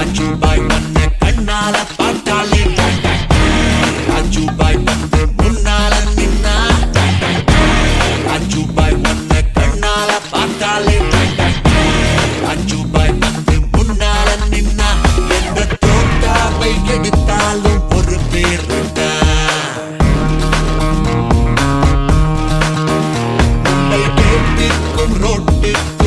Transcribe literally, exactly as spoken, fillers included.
ராஜுபாய் மன்ன கண்ணால பார்த்தாலே ராஜுபாய் வந்து முன்னால நின்னா ராஜுபாய் மன்ன கண்ணால பார்த்தாலே ராஜுபாய் வந்து முன்னால நின்னா எந்த தோட்டாவை எடுத்தாலும் ஒரு பேர் ரோட்டுக்கும்